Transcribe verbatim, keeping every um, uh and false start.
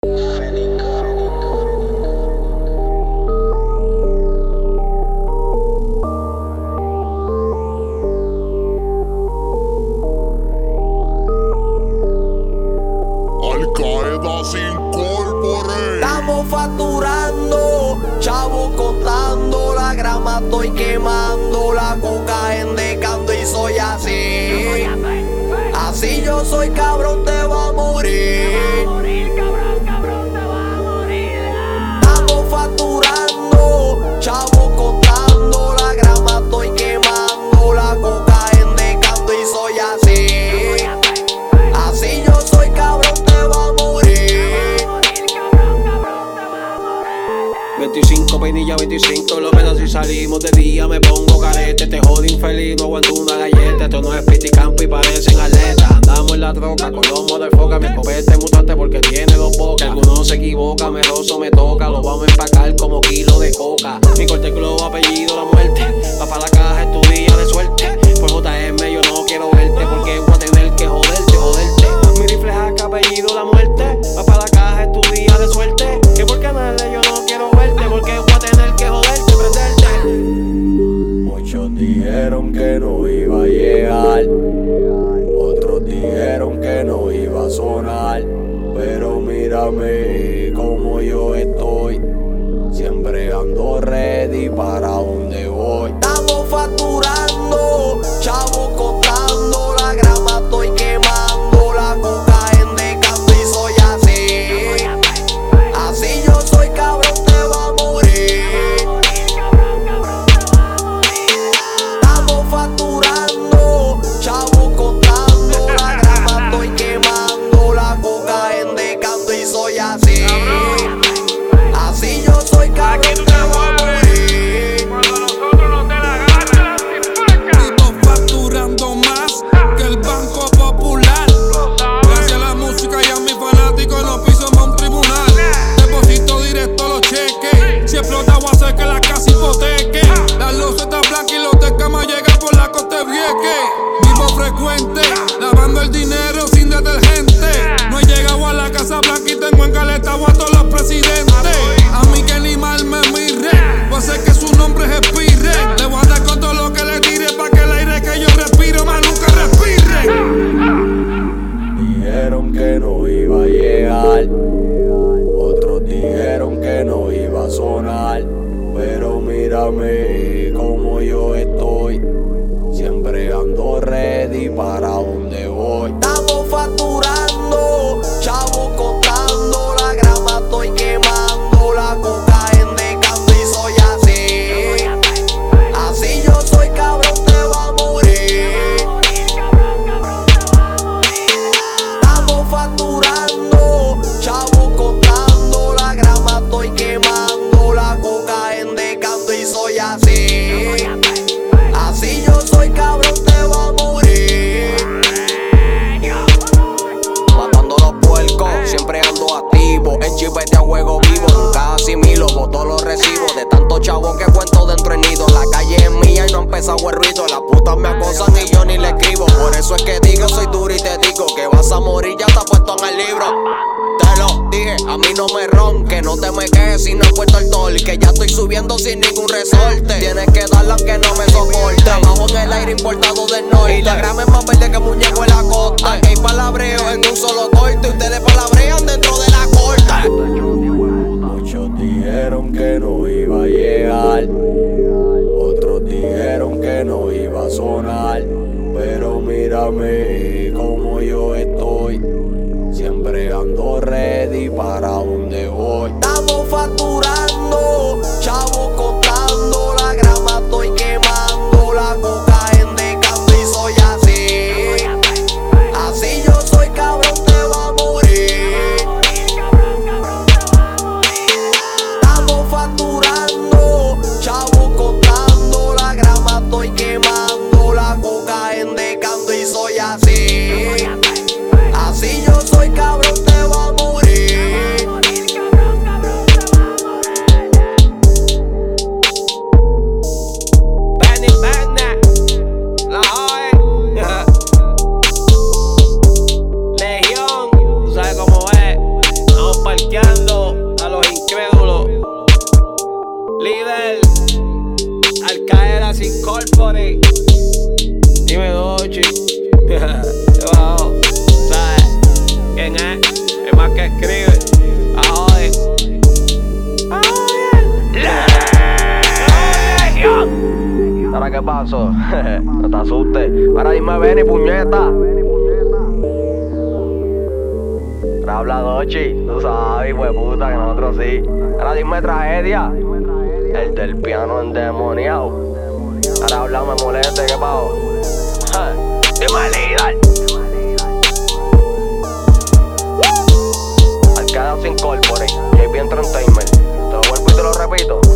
Al-Qaeda se incorpore. Estamos facturando, chavo contando, la grama estoy quemando, la coca endecando y soy así. Así yo soy, cabrón, te va a morir. Estamos facturando, chavo contando, la grama estoy quemando, la coca endecando y soy así. Así yo soy, cabrón, te va a morir. veinticinco, peinilla, veinticinco, lo menos si salimos de día me pongo carete. Te jode infeliz, no aguanto una galleta. Esto no es piticampo y parecen atletas. Andamos en la troca con lomo de foca. Mi escopeta es mutante porque tiene dos bocas. Alguno se equivoca, meroso me toca. Lo vamos a empacar como kilo de coca. Mi corte globo, apellido la muerte. Va pa' la caja, es tu día de suerte. Por J M yo no quiero verte porque voy a tener que joderte, joderte. Mi rifle jaca, apellido la muerte. Va pa' la caja, es tu día de suerte. Que por canal yo no quiero verte porque voy a tener que joderte, prenderte. Muchos dijeron que no iba a llegar, otros dijeron que no iba a sonar, pero mírame como yo estoy, siempre ando ready para donde voy. Estamos facturando, chavo contando, la grama estoy quemando, la coca endecando y soy así. Así yo soy, cabrón, te va a morir. Estamos facturando, chavo contando, la grama estoy quemando, la coca endecando y soy así. Así yo soy, cabrón, te va a morir. Vivo facturando más que el Banco Popular. Gracias a la música y a mis fanáticos nos pisamos un tribunal. Deposito directo los cheques. Si explota voy a hacer que la casa hipoteque. Las luces están blancas y los de cama llegan por la costa de Vieques. Vivo frecuente, lavando el dinero sin detergente. No he llegado a la Casa Blanca y tengo en caleta a todos los presidentes. A mí que ni mal me mire, voy a hacer que su nombre expire. Le voy a dar con todo lo que le tire pa' que el aire que yo respiro más nunca respire. Dijeron que no iba a llegar, otros dijeron que no iba a sonar, pero mírame como yo estoy, siempre ando ready para donde voy. Estamos facturando, chavo contando, la grama estoy quemando, la coca endecando y soy así. Así yo soy, cabrón, te va a morir. Estamos facturando, chavo contando, la grama estoy quemando, la coca endecando y soy así. Así yo soy, cabrón, te va a morir. Matando los puercos, siempre ando activo. En chipete a juego vivo, nunca asimilo, boto los recibos. De tanto chavo que cuento dentro del nido. La calle es mía y no ha empezado el ruido. Las putas me acosan y yo ni le escribo. Por eso es que digo, soy duro y te digo que vas a morir, ya está puesto en el libro. Te lo dije, a mí no me ronque, no te me quejes si no he puesto el torque. Ya estoy subiendo sin ningún resorte. Tienes que darle aunque no me soporte. Trabajo en el aire importado del norte. Y la grama es más verde que muñeco en la costa. Hay palabreo en un solo corte. Ustedes palabrean dentro de la corta. Muchos dijeron que no iba a llegar, otros dijeron que no iba a sonar, pero mírame como yo estoy, siempre ando ready para donde voy. Estamos facturando, chavo contando, la grama estoy quemando, la coca endecando y soy así. Así yo soy, cabrón, te va a morir. Estamos facturando, chavo contando, la grama estoy quemando, la coca endecando y soy así. Así yo soy, cabrón, te va a morir. ¿qué pasó? No te asustes. Ahora dime Benny, puñeta. Ahora habla Dochi, tú sabes, hijo de puta, que nosotros sí. Ahora dime Tragedia, el del piano endemoniado. Ahora habla Me Moleste, ¿qué pasó? Dime líder. Arcada sin corpore, J P Entertainment. Te lo vuelvo y te lo repito.